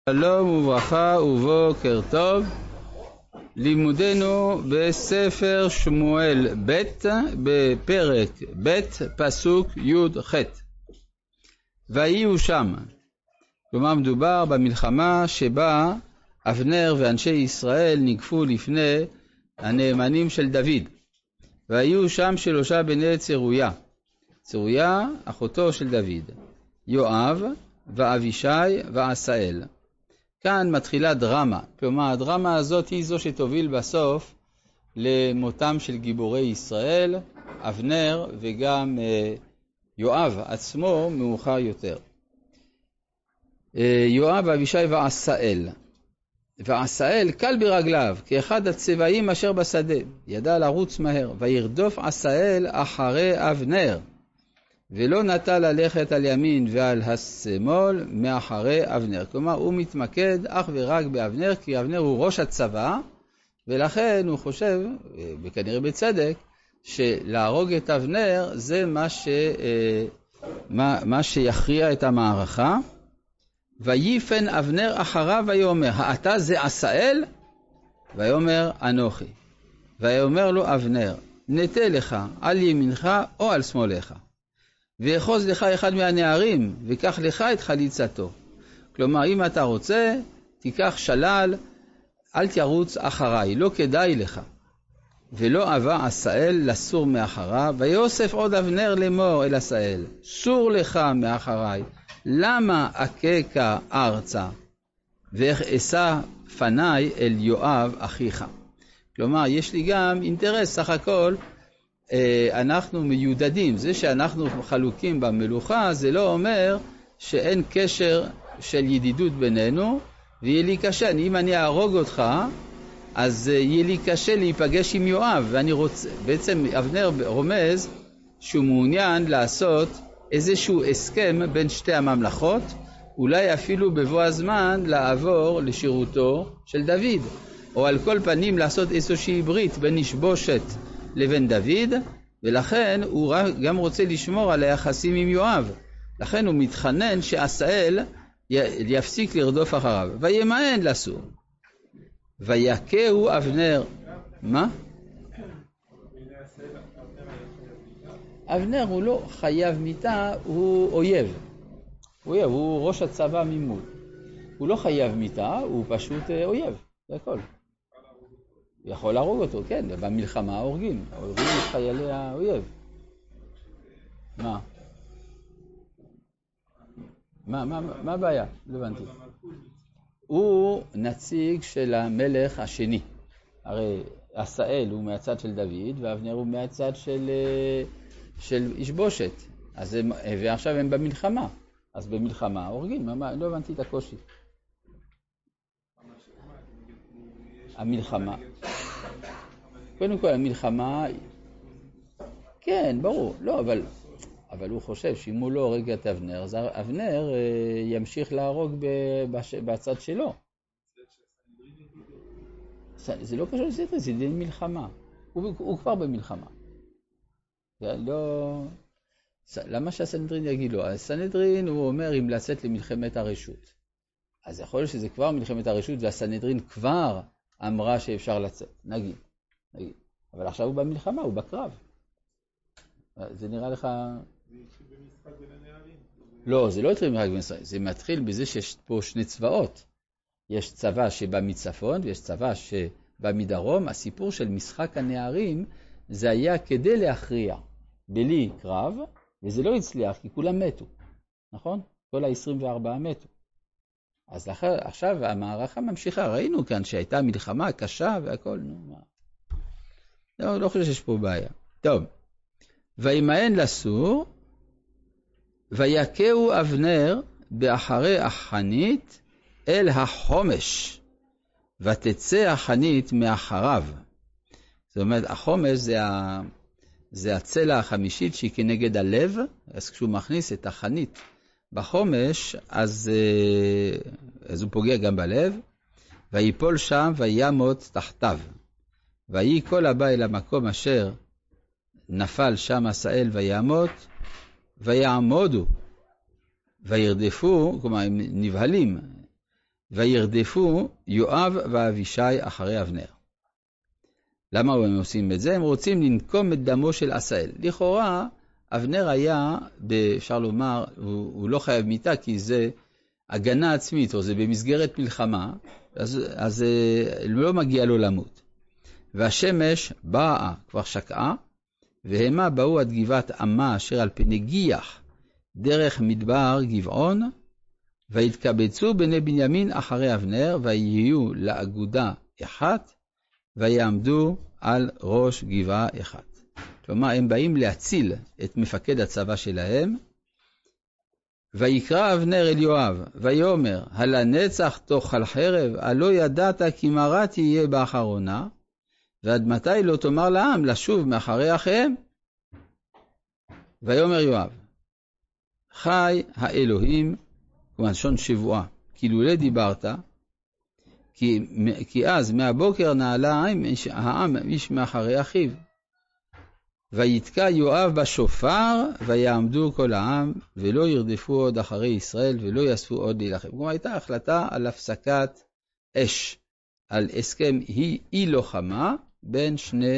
שלום וברכה ובוקר טוב. לימודנו בספר שמואל ב' בפרק ב' פסוק י"ח. ויהיו שם, כלומר מדובר במלחמה שבה אבנר ואנשי ישראל נגפו לפני הנאמנים של דוד. ויהיו שם 3 בני צרויה, צרויה אחותו של דוד, יואב ואבישי ועשאל. כאן מתחילה דרמה, כלומר הדרמה הזאת היא זו שתוביל בסוף למותם של גיבורי ישראל, אבנר וגם יואב עצמו מאוחר יותר. יואב ואבישי ועשאל. ועשאל קל ברגליו כאחד הצבעים אשר בשדה, ידע לרוץ מהר, וירדוף עשאל אחרי אבנר, ולא נטה ללכת על ימין ועל השמאל מאחרי אבנר. כלומר הוא מתמקד אך ורק באבנר, כי אבנר הוא ראש הצבא, ולכן הוא חושב, וכנראה בצדק, שלהרוג את אבנר זה מה שיכריע את המערכה. ויפן אבנר אחריו ויאמר, האתה זה עשאל? ויאמר אנוכי. ויאמר לו אבנר, נטה לך על ימינך או על שמאלך, ויחוז לך אחד מהנערים, וקח לך את חליצתו. כלומר, אם אתה רוצה, תיקח שלל, אל תרוץ אחריי, לא כדאי לך. ולא אבה עשאל לסור מאחריו, ויוסף עוד אבנר לאמור אל עשאל, סור לך מאחריי, למה אככה ארצה, ואיך אשא פניי אל יואב אחיך. כלומר, יש לי גם אינטרס סך הכל, אנחנו מיודדים. זה שאנחנו חלוקים במלוכה זה לא אומר שאין קשר של ידידות בינינו, ויהיה לי קשה, אם אני אהרוג אותך אז יהיה לי קשה להיפגש עם יואב, ואני רוצה, בעצם אבנר רומז שהוא מעוניין לעשות איזשהו הסכם בין שתי הממלכות, אולי אפילו בבוא הזמן לעבור לשירותו של דוד, או על כל פנים לעשות איזושהי ברית בין ישבושת לבין דוד, ולכן הוא גם רוצה לשמור על היחסים עם יואב. לכן הוא מתחנן שעשאל יפסיק לרדוף אחריו. וימאן לסור. ויכהו אבנר. מה? אבנר הוא לא חייב מיתה, הוא אויב. הוא ראש הצבא ממול. הוא לא חייב מיתה, הוא פשוט אויב. זה הכל. יכול להרוג אותו, כן, במלחמה הורגים את חיילי האויב. מה הבעיה? לא הבנתי. הוא נציג של המלך השני. הרי עשאל הוא מהצד של דוד, ואבנר הוא מהצד של ישבושת. ועכשיו הם במלחמה. אז במלחמה הורגים, לא הבנתי את הקושי. המלחמה. קודם כל המלחמה, כן, ברור, לא, אבל הוא חושב שאם הוא לא הורג את אבנר, אז אבנר ימשיך להרוג בצד שלו. זה לא קשור לסתרי, זה דין מלחמה. הוא כבר במלחמה. לא... למה שהסנהדרין יגיד לו? הסנהדרין הוא אומר אם לצאת למלחמת הרשות. אז יכול להיות שזה כבר מלחמת הרשות, והסנהדרין כבר אמרה שאפשר לצאת, נגיד. אבל עכשיו הוא במלחמה, הוא בקרב. זה נראה לך... זה התחיל במשחק בין הנערים? לא, זה לא התחיל במשחק בין הנערים. זה מתחיל בזה שיש פה שני צבאות. יש צבא שבא מצפון ויש צבא שבא מדרום. הסיפור של משחק הנערים זה היה כדי להכריע בלי קרב, וזה לא הצליח כי כולם מתו. נכון? כל ה-24 מתו. אז עכשיו המערכה ממשיכה. ראינו כאן שהייתה מלחמה קשה והכל. לא חושב שיש פה בעיה. טוב. וימאן לסור, ויכהו אבנר באחרי החנית אל החומש, ותצא החנית מאחריו. זאת אומרת, החומש זה הצלע החמישית שהיא כנגד הלב, אז כשהוא מכניס את החנית בחומש, אז הוא פוגע גם בלב, ויפול שם וימות תחתיו. ויהי כל הבא אל המקום אשר נפל שם עשאל וימות, ויעמודו, וירדפו, כלומר הם נבהלים, וירדפו יואב ואבישי אחרי אבנר. למה הם עושים את זה? הם רוצים לנקום את דמו של עשאל. לכאורה, אבנר היה, אפשר לומר, הוא לא חייב מיתה, כי זה הגנה עצמית, או זה במסגרת מלחמה, אז לא מגיע לו למות. והשמש באה, כבר שקעה, והמה באו עד גבעת אמה אשר על פני גיח, דרך מדבר גבעון, והתקבצו בני בנימין אחרי אבנר, ויהיו לאגודה אחת, ויעמדו על ראש גבעה אחת. כלומר, הם באים להציל את מפקד הצבא שלהם, ויקרא אבנר אל יואב, ויאמר, הלנצח תאכל חרב, הלא ידעת כי מרה תהיה באחרונה, ועד מתי לא תאמר לעם לשוב מאחרי אחיהם? ויאמר יואב, חי האלוהים, כלשון שבועה, כי לולא דיברת, כי אז מהבוקר נעלה העם איש מאחרי אחיו. ויתקע יואב בשופר, ויעמדו כל העם, ולא ירדפו עוד אחרי ישראל, ולא יאספו עוד להילחם. כלומר, הייתה החלטה על הפסקת אש, על הסכם אי לוחמה בין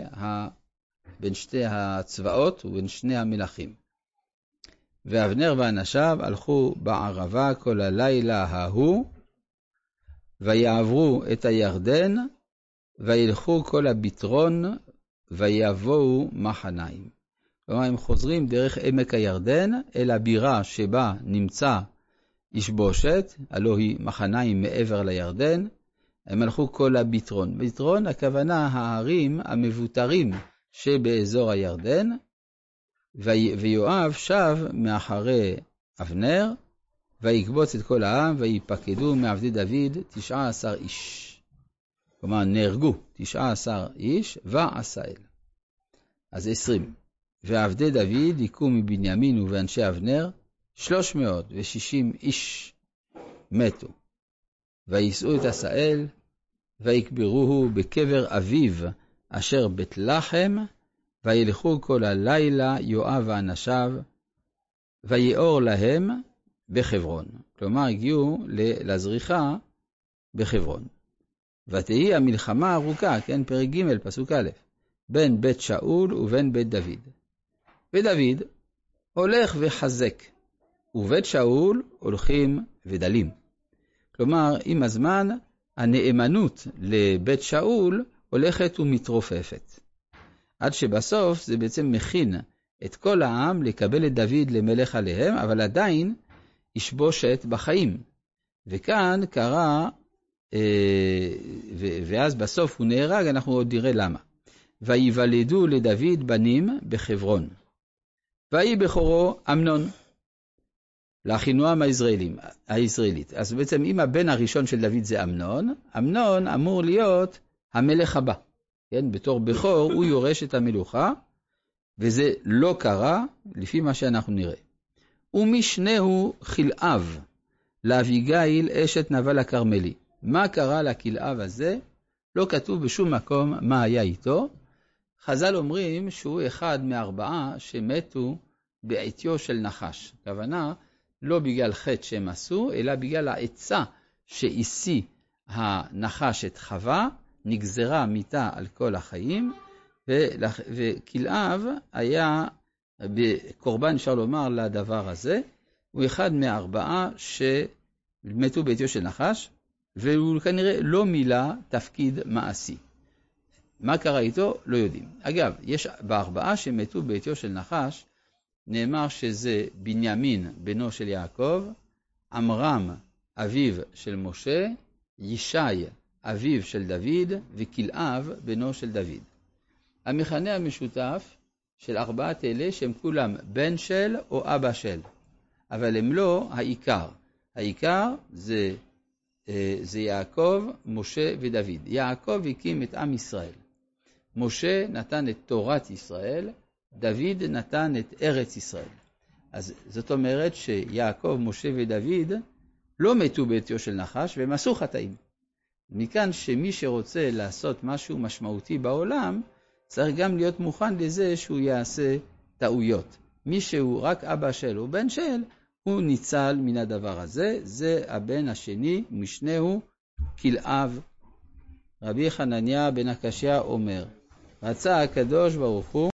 שתי הצבאות ובין שני המלכים. ואבנר ואנשיו הלכו בערבה כל הלילה ההוא, ויעברו את הירדן, וילכו כל הביטרון, ויבואו מחניים. כלומר, הם חוזרים דרך עמק הירדן אל הבירה שבה נמצא ישבושת, הלא היא מחניים מעבר לירדן. הם הלכו כל הביטרון. ביטרון, הכוונה הערים המבוטרים שבאזור הירדן, ויואב שב מאחרי אבנר, ויקבוץ את כל העם, ויפקדו מעבדי דוד 19 איש. כלומר, נהרגו 19 איש ועשאל. אז 20. ועבדי דוד יקום מבנימין ובאנשי אבנר 360 איש מתו. ויישאו את עשאל, ויקברוהו בקבר אביו אשר בית לחם, וילכו כל הלילה יואב ואנשיו, ויאור להם בחברון. כלומר, הגיעו לזריחה בחברון. ותהי המלחמה ארוכה, כן, פרק ג' פסוק א', בין בית שאול ובין בית דוד. ודוד הולך וחזק, ובית שאול הולכים ודלים. כלומר, עם הזמן, הנאמנות לבית שאול הולכת ומתרופפת. עד שבסוף זה בעצם מכין את כל העם לקבל את דוד למלך עליהם, אבל עדיין ישבושת בחיים. וכאן קרה, ואז בסוף הוא נהרג, אנחנו עוד נראה למה. ויוולדו לדוד בנים בחברון. ויהי בכורו אמנון, לאחינועם הישראלית. אז בעצם אם הבן הראשון של דוד זה אמנון, אמנון אמור להיות המלך הבא. כן, בתור בכור הוא יורש את המלוכה, וזה לא קרה לפי מה שאנחנו נראה. ומשנהו חילאב, לאביגיל אשת נבל הכרמלי. מה קרה לכלאב הזה? לא כתוב בשום מקום מה היה איתו. חז"ל אומרים שהוא אחד מארבעה שמתו בעטיו של נחש. הכוונה, לא בגלל חטא שהם עשו, אלא בגלל העצה שהשיא הנחש את חווה, נגזרה מיתה על כל החיים, וכלאב היה בקורבן, אפשר לומר, לדבר הזה. הוא אחד מארבעה שמתו בעטיו של נחש, והוא כנראה לא מילא תפקיד מעשי. מה קרה איתו? לא יודעים. אגב, יש בארבעה שמתו בעטיו של נחש, נאמר שזה בנימין בנו של יעקב, עמרם אביו של משה, ישי אביו של דוד, וכלאב בנו של דוד. המכנה המשותף של ארבעת אלה שהם כולם בן של או אבא של, אבל הם לא העיקר. העיקר זה יעקב, משה ודוד. יעקב הקים את עם ישראל. משה נתן את תורת ישראל, דוד נתן את ארץ ישראל. אז זאת אומרת שיעקב, משה ודוד לא מתו בעטיו של נחש, והם עשו חטאים. מכאן שמי שרוצה לעשות משהו משמעותי בעולם, צריך גם להיות מוכן לזה שהוא יעשה טעויות. מי שהוא רק אבא של או בן של, הוא ניצל מן הדבר הזה, זה הבן השני, משנהו כלאב. רבי חנניה בן הקשיא אומר, רצה הקדוש ברוך הוא